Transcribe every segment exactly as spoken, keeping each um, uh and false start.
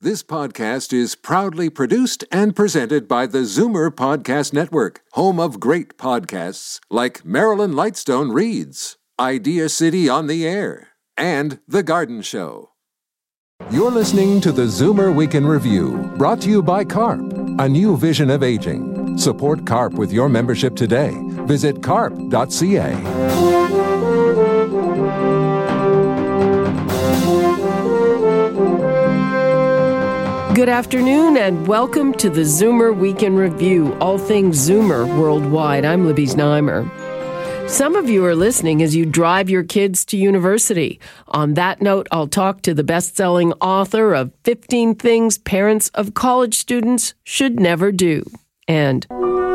This podcast is proudly produced and presented by the Zoomer Podcast Network, home of great podcasts like Marilyn Lightstone Reads, Idea City on the Air, and The Garden Show. You're listening to the Zoomer Week in Review, brought to you by CARP, a new vision of aging. Support CARP with your membership today. Visit carp dot c a. Good afternoon and welcome to the Zoomer Week in Review, all things Zoomer worldwide. I'm Libby Znaimer. Some of you are listening as you drive your kids to university. On that note, I'll talk to the best-selling author of fifteen Things Parents of College Students Should Never Do. And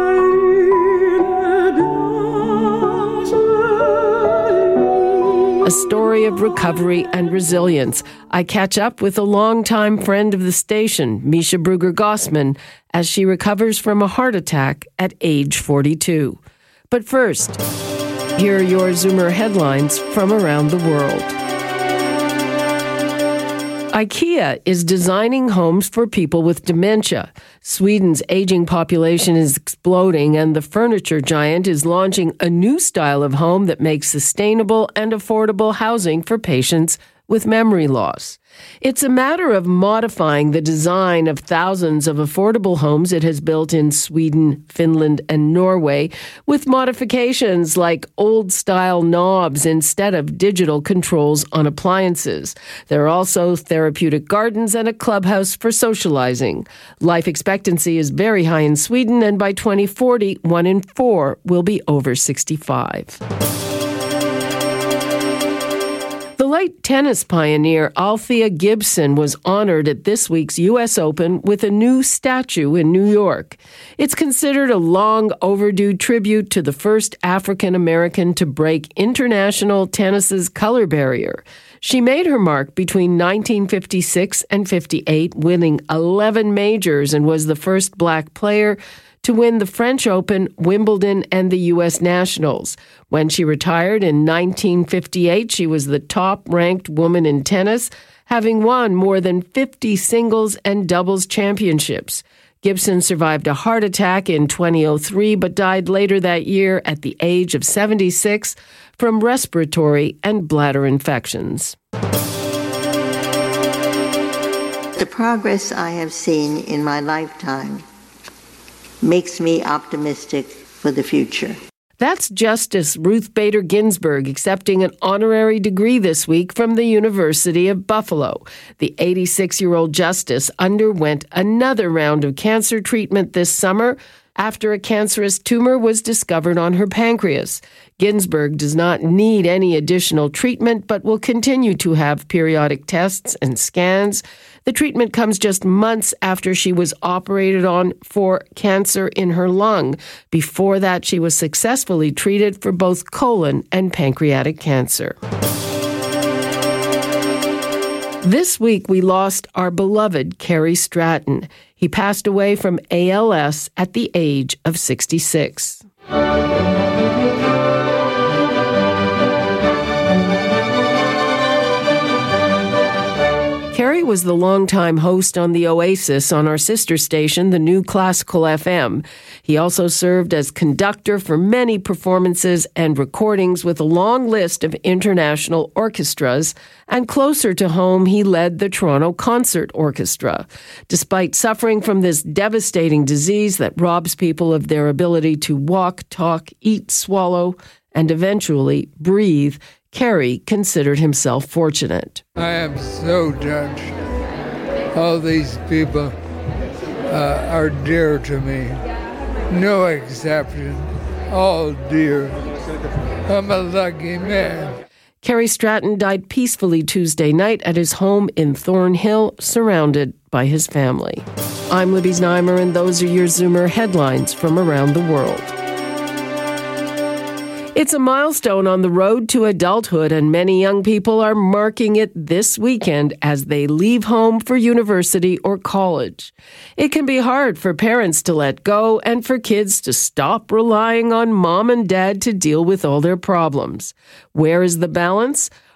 a story of recovery and resilience. I catch up with a longtime friend of the station, Misha Brugger-Gossman, as she recovers from a heart attack at age forty-two. But first, here are your Zoomer headlines from around the world. IKEA is designing homes for people with dementia. Sweden's aging population is exploding, and the furniture giant is launching a new style of home that makes sustainable and affordable housing for patients with memory loss. It's a matter of modifying the design of thousands of affordable homes it has built in Sweden, Finland, and Norway, with modifications like old-style knobs instead of digital controls on appliances. There are also therapeutic gardens and a clubhouse for socializing. Life expectancy is very high in Sweden, and by twenty forty, one in four will be over sixty-five. The late tennis pioneer Althea Gibson was honored at this week's U S Open with a new statue in New York. It's considered a long overdue tribute to the first African American to break international tennis's color barrier. She made her mark between nineteen fifty-six and fifty-eight, winning eleven majors, and was the first black player to win the French Open, Wimbledon, and the U S Nationals. When she retired in nineteen fifty-eight, she was the top-ranked woman in tennis, having won more than fifty singles and doubles championships. Gibson survived a heart attack in two thousand three, but died later that year at the age of seventy-six from respiratory and bladder infections. The progress I have seen in my lifetime makes me optimistic for the future. That's Justice Ruth Bader Ginsburg accepting an honorary degree this week from the University of Buffalo. The eighty-six-year-old justice underwent another round of cancer treatment this summer after a cancerous tumor was discovered on her pancreas. Ginsburg does not need any additional treatment, but will continue to have periodic tests and scans. The treatment comes just months after she was operated on for cancer in her lung. Before that, she was successfully treated for both colon and pancreatic cancer. This week, we lost our beloved Cary Stratton. He passed away from A L S at the age of sixty-six. Cary was the longtime host on the Oasis on our sister station, the New Classical F M. He also served as conductor for many performances and recordings with a long list of international orchestras, and closer to home, he led the Toronto Concert Orchestra. Despite suffering from this devastating disease that robs people of their ability to walk, talk, eat, swallow, and eventually breathe, Cary considered himself fortunate. I am so touched. All these people uh, are dear to me. No exception. All dear. I'm a lucky man. Cary Stratton died peacefully Tuesday night at his home in Thornhill, surrounded by his family. I'm Libby Znaimer, and those are your Zoomer headlines from around the world. It's a milestone on the road to adulthood, and many young people are marking it this weekend as they leave home for university or college. It can be hard for parents to let go and for kids to stop relying on mom and dad to deal with all their problems. Where is the balance?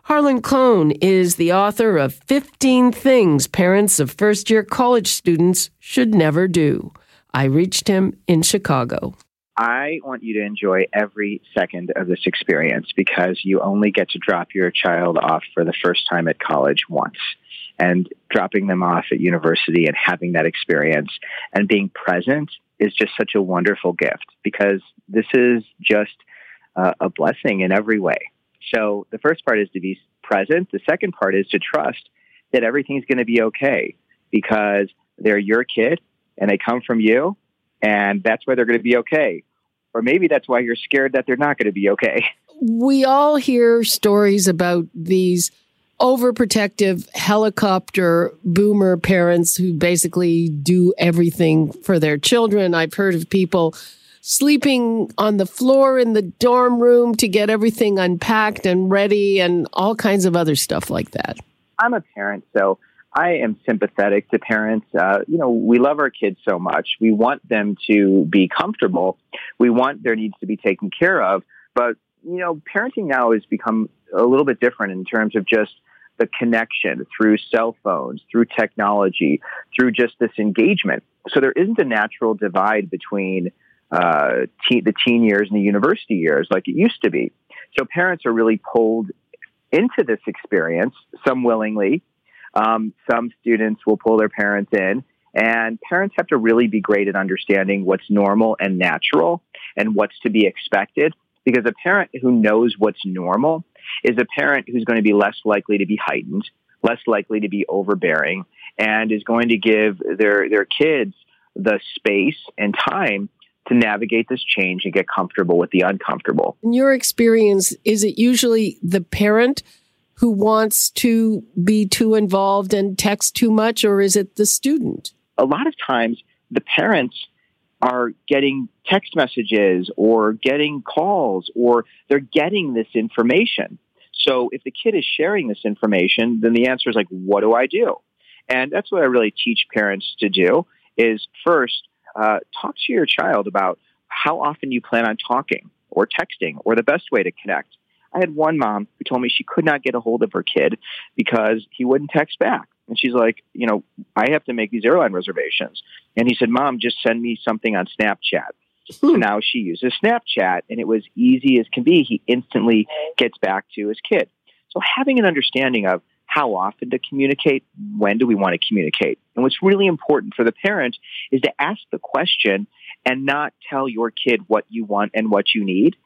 Harlan Cohn is the author of fifteen Things Parents of First-Year College Students Should Never Do. I reached him in Chicago. I want you to enjoy every second of this experience because you only get to drop your child off for the first time at college once. And dropping them off at university and having that experience and being present is just such a wonderful gift because this is just uh, a blessing in every way. So the first part is to be present. The second part is to trust that everything's going to be okay because they're your kid and they come from you, and that's why they're going to be okay. Or maybe that's why you're scared that they're not going to be okay. We all hear stories about these overprotective helicopter boomer parents who basically do everything for their children. I've heard of people sleeping on the floor in the dorm room to get everything unpacked and ready and all kinds of other stuff like that. I'm a parent, so I am sympathetic to parents. Uh, you know, we love our kids so much. We want them to be comfortable. We want their needs to be taken care of. But, you know, parenting now has become a little bit different in terms of just the connection through cell phones, through technology, through just this engagement. So there isn't a natural divide between uh, te- the teen years and the university years like it used to be. So parents are really pulled into this experience, some willingly. Um, some students will pull their parents in, and parents have to really be great at understanding what's normal and natural and what's to be expected, because a parent who knows what's normal is a parent who's going to be less likely to be heightened, less likely to be overbearing, and is going to give their, their kids the space and time to navigate this change and get comfortable with the uncomfortable. In your experience, is it usually the parent who wants to be too involved and text too much, or is it the student? A lot of times, the parents are getting text messages or getting calls, or they're getting this information. So if the kid is sharing this information, then the answer is like, what do I do? And that's what I really teach parents to do is first, uh, talk to your child about how often you plan on talking or texting or the best way to connect. I had one mom who told me she could not get a hold of her kid because he wouldn't text back. And she's like, you know, I have to make these airline reservations. And he said, Mom, just send me something on Snapchat. So now she uses Snapchat, and it was easy as can be. He instantly gets back to his kid. So having an understanding of how often to communicate, when do we want to communicate? And what's really important for the parent is to ask the question and not tell your kid what you want and what you need,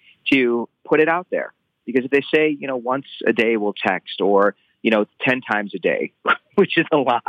to put it out there. Because if they say, you know, once a day we'll text, or, you know, ten times a day, which is a lot,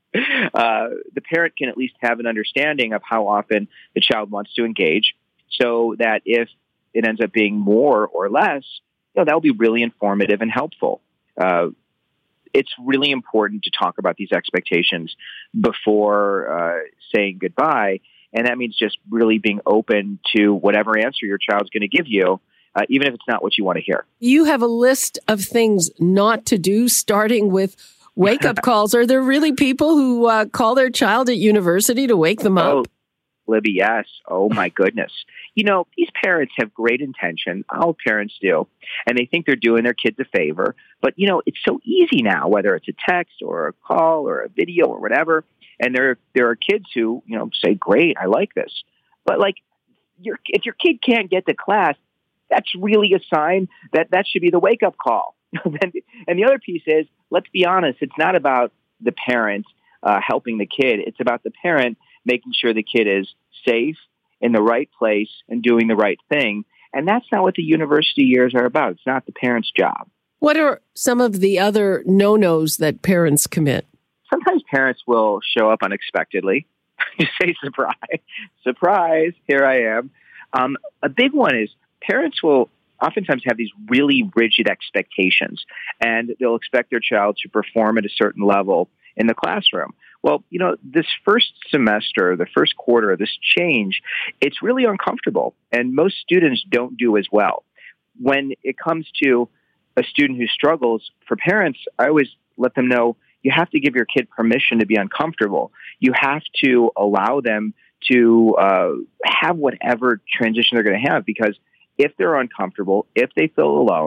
uh, the parent can at least have an understanding of how often the child wants to engage, so that if it ends up being more or less, you know, that'll be really informative and helpful. Uh, it's really important to talk about these expectations before uh, saying goodbye. And that means just really being open to whatever answer your child's going to give you, uh, even if it's not what you want to hear. You have a list of things not to do, starting with wake-up calls. Are there really people who uh, call their child at university to wake them up? Oh, Libby, yes. Oh, my goodness. You know, these parents have great intention. All parents do. And they think they're doing their kids a favor. But, you know, it's so easy now, whether it's a text or a call or a video or whatever. And there, there are kids who, you know, say, great, I like this. But, like, your, if your kid can't get to class, that's really a sign that that should be the wake-up call. And the other piece is, let's be honest, it's not about the parent uh, helping the kid. It's about the parent making sure the kid is safe, in the right place, and doing the right thing. And that's not what the university years are about. It's not the parent's job. What are some of the other no-nos that parents commit? Sometimes parents will show up unexpectedly. You say, surprise, surprise, here I am. Um, a big one is parents will oftentimes have these really rigid expectations, and they'll expect their child to perform at a certain level in the classroom. Well, you know, this first semester, the first quarter of this change, it's really uncomfortable, and most students don't do as well. When it comes to a student who struggles, for parents, I always let them know you have to give your kid permission to be uncomfortable. You have to allow them to uh, have whatever transition they're going to have, because if they're uncomfortable, if they feel alone,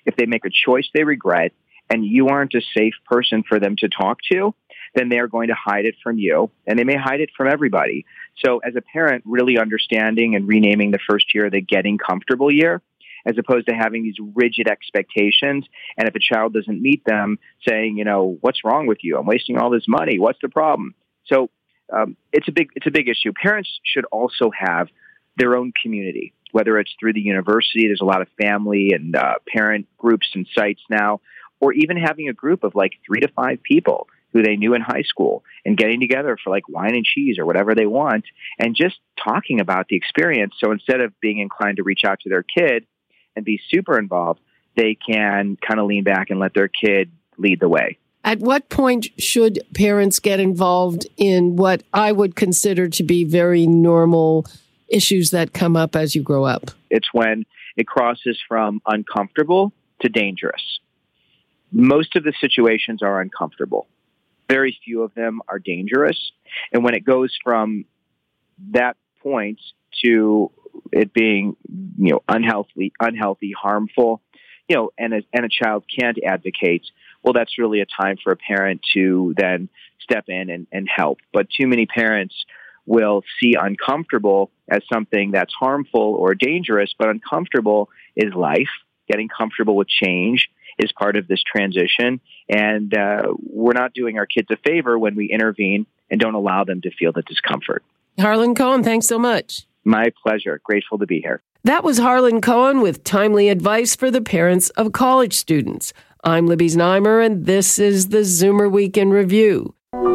if they make a choice they regret and you aren't a safe person for them to talk to, then they're going to hide it from you, and they may hide it from everybody. So as a parent, really understanding and renaming the first year the getting comfortable year, as opposed to having these rigid expectations. And if a child doesn't meet them, saying, you know, what's wrong with you? I'm wasting all this money. What's the problem? So um, it's a big, it's a big issue. Parents should also have their own community, whether it's through the university. There's a lot of family and uh, parent groups and sites now, or even having a group of like three to five people who they knew in high school and getting together for like wine and cheese or whatever they want and just talking about the experience. So instead of being inclined to reach out to their kid and be super involved, they can kind of lean back and let their kid lead the way. At what point should parents get involved in what I would consider to be very normal issues that come up as you grow up? It's when it crosses from uncomfortable to dangerous. Most of the situations are uncomfortable. Very few of them are dangerous. And when it goes from that point to it being, you know, unhealthy, unhealthy, harmful, you know, and a, and a child can't advocate, well, that's really a time for a parent to then step in and, and help. But too many parents will see uncomfortable as something that's harmful or dangerous, but uncomfortable is life. Getting comfortable with change is part of this transition. And uh, we're not doing our kids a favor when we intervene and don't allow them to feel the discomfort. Harlan Cohen, thanks so much. My pleasure. Grateful to be here. That was Harlan Cohen with timely advice for the parents of college students. I'm Libby Znaimer, and this is the Zoomer Week in Review.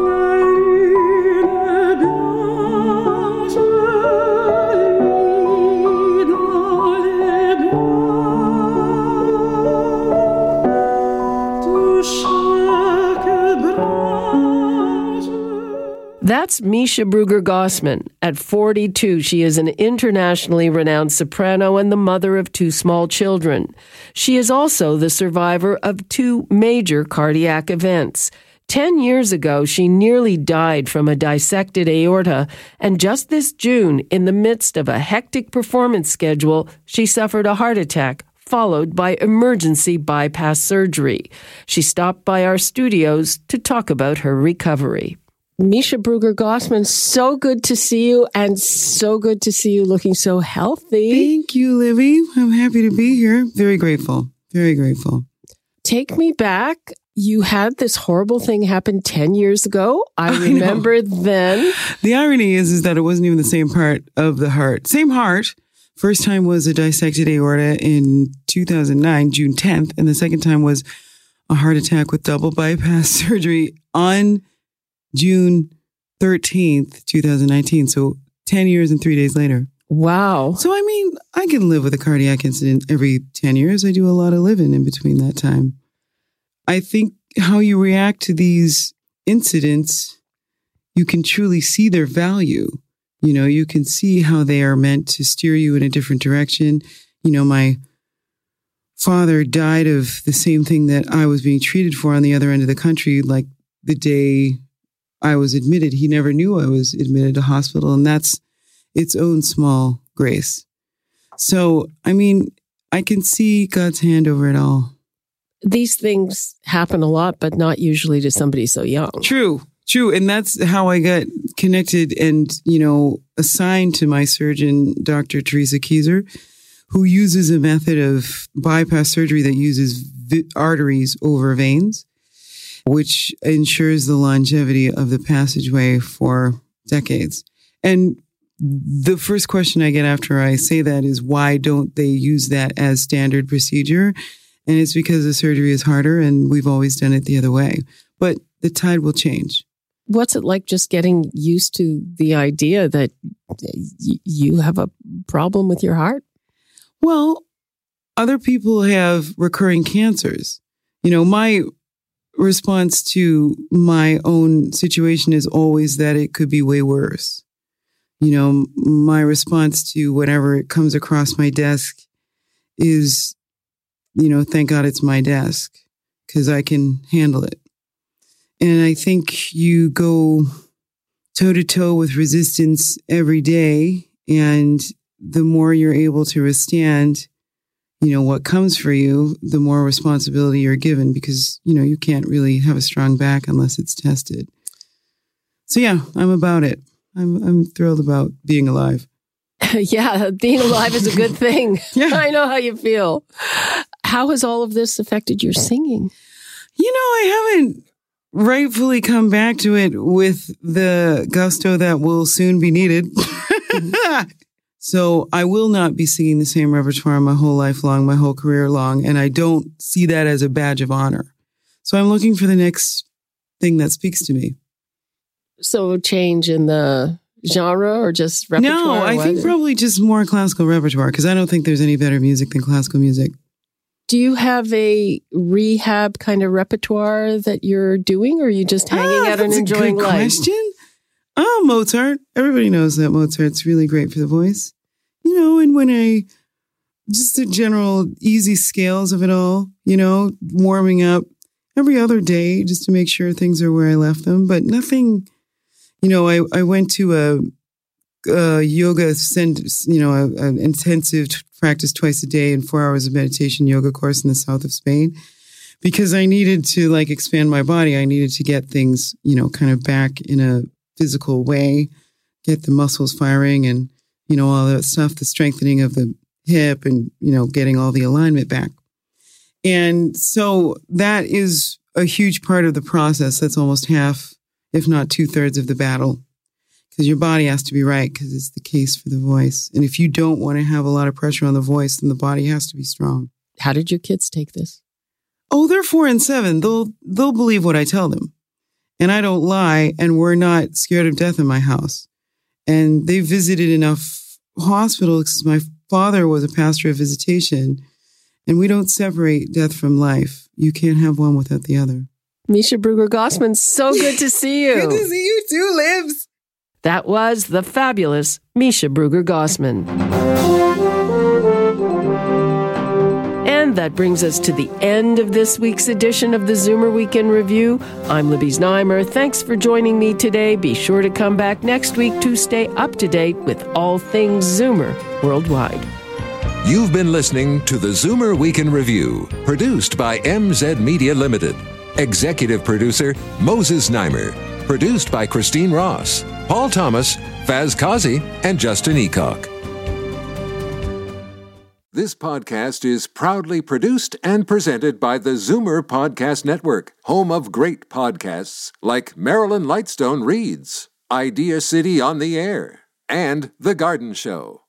That's Misha Bruegger-Gossman. At forty-two, she is an internationally renowned soprano and the mother of two small children. She is also the survivor of two major cardiac events. Ten years ago, she nearly died from a dissected aorta, and just this June, in the midst of a hectic performance schedule, she suffered a heart attack, followed by emergency bypass surgery. She stopped by our studios to talk about her recovery. Misha Bruegger-Gossman, so good to see you, and so good to see you looking so healthy. Thank you, Libby. I'm happy to be here. Very grateful. Very grateful. Take me back. You had this horrible thing happen ten years ago. I, I remember know. then. The irony is, is that it wasn't even the same part of the heart. Same heart. First time was a dissected aorta in two thousand nine, June tenth. And the second time was a heart attack with double bypass surgery on June thirteenth, twenty nineteen. So ten years and three days later. Wow. So, I mean, I can live with a cardiac incident every ten years. I do a lot of living in between that time. I think how you react to these incidents, you can truly see their value. You know, you can see how they are meant to steer you in a different direction. You know, my father died of the same thing that I was being treated for on the other end of the country, like the day I was admitted. He never knew I was admitted to hospital, and that's its own small grace. So, I mean, I can see God's hand over it all. These things happen a lot, but not usually to somebody so young. True, true. And that's how I got connected and, you know, assigned to my surgeon, Doctor Teresa Kieser, who uses a method of bypass surgery that uses vi- arteries over veins, which ensures the longevity of the passageway for decades. And the first question I get after I say that is, why don't they use that as standard procedure? And it's because the surgery is harder and we've always done it the other way. But the tide will change. What's it like just getting used to the idea that y- you have a problem with your heart? Well, other people have recurring cancers. You know, my response to my own situation is always that it could be way worse. You know, my response to whenever it comes across my desk is, you know, thank God it's my desk because I can handle it. And I think you go toe to toe with resistance every day. And the more you're able to withstand, you know, what comes for you, the more responsibility you're given because, you know, you can't really have a strong back unless it's tested. So yeah, I'm about it. I'm I'm thrilled about being alive. Yeah, being alive is a good thing. Yeah. I know how you feel. How has all of this affected your singing? You know, I haven't rightfully come back to it with the gusto that will soon be needed. So I will not be singing the same repertoire my whole life long, my whole career long, and I don't see that as a badge of honor. So I'm looking for the next thing that speaks to me. So change in the genre or just repertoire? No, I think probably just more classical repertoire because I don't think there's any better music than classical music. Do you have a rehab kind of repertoire that you're doing, or are you just hanging ah, out and enjoying life? That's a good question. Oh, Mozart. Everybody knows that Mozart's really great for the voice. You know, and when I, just the general easy scales of it all, you know, warming up every other day just to make sure things are where I left them, but nothing, you know, I, I went to a, a yoga, you know, an intensive practice twice a day and four hours of meditation yoga course in the south of Spain because I needed to like expand my body. I needed to get things, you know, kind of back in a physical way, get the muscles firing and, you know, all that stuff, the strengthening of the hip and, you know, getting all the alignment back. And so that is a huge part of the process. That's almost half, if not two thirds of the battle because your body has to be right because it's the case for the voice. And if you don't want to have a lot of pressure on the voice, then the body has to be strong. How did your kids take this? Oh, they're four and seven. They'll, they'll believe what I tell them. And I don't lie, and we're not scared of death in my house. And they visited enough hospitals because my father was a pastor of visitation, and we don't separate death from life. You can't have one without the other. Misha Bruegger-Gossman, so good to see you. Good to see you too, Libs. That was the fabulous Misha Bruegger-Gossman. And that brings us to the end of this week's edition of the Zoomer Weekend Review. I'm Libby Znaimer. Thanks for joining me today. Be sure to come back next week to stay up to date with all things Zoomer worldwide. You've been listening to the Zoomer Weekend Review, produced by M Z Media Limited. Executive producer, Moses Znaimer. Produced by Christine Ross, Paul Thomas, Faz Kazi, and Justin Eacock. This podcast is proudly produced and presented by the Zoomer Podcast Network, home of great podcasts like Marilyn Lightstone Reads, Idea City on the Air, and The Garden Show.